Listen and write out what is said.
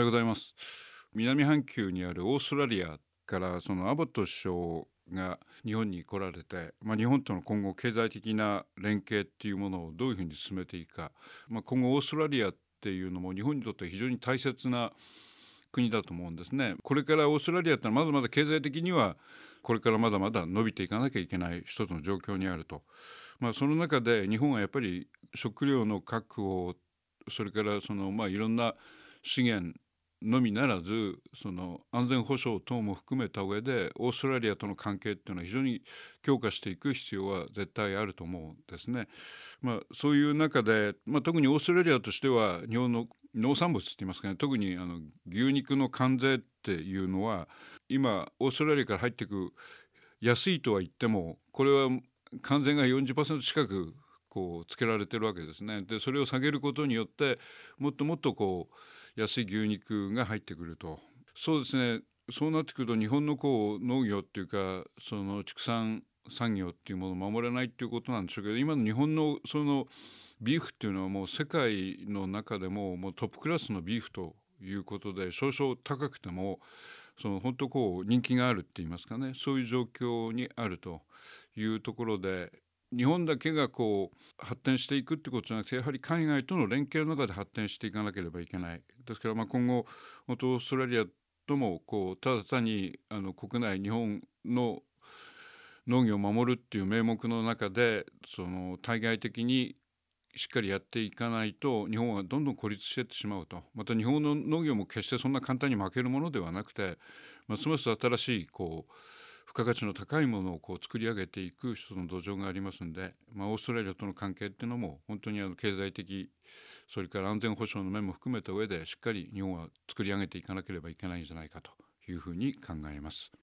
ようございます。南半球にあるオーストラリアからそのアボット首相が日本に来られて、日本との今後経済的な連携っていうものをどういうふうに進めていくか、今後オーストラリアっていうのも日本にとって非常に大切な国だと思うんですね。これからオーストラリアってのはまだまだ経済的にはこれからまだまだ伸びていかなきゃいけない一つの状況にあると。その中で日本はやっぱり食料の確保、それからいろんな資源のみならずその安全保障等も含めた上でオーストラリアとの関係っていうのは非常に強化していく必要は絶対あると思うんですね。そういう中で、特にオーストラリアとしては日本の農産物って言いますかね、特に牛肉の関税っていうのは今オーストラリアから入っていく安いとは言ってもこれは関税が40%近くつけられてるわけですね。でそれを下げることによってもっともっと安い牛肉が入ってくると。そうですね。そうなってくると日本の農業っていうかその畜産産業っていうものを守れないっていうことなんでしょうけど、今の日本のそのビーフっていうのはもう世界の中でもトップクラスのビーフということで、少々高くても本当人気があるって言いますかね、そういう状況にあるというところで、日本だけが発展していくってことじゃなくて、やはり海外との連携の中で発展していかなければいけない。ですから今後オーストラリアともただ単に国内日本の農業を守るっていう名目の中で対外的にしっかりやっていかないと日本はどんどん孤立していってしまうと。また日本の農業も決してそんな簡単に負けるものではなくて、ますます新しい付加価値の高いものを作り上げていく一つの土壌がありますんで、オーストラリアとの関係っていうのも本当に経済的、それから安全保障の面も含めた上でしっかり日本は作り上げていかなければいけないんじゃないかというふうに考えます。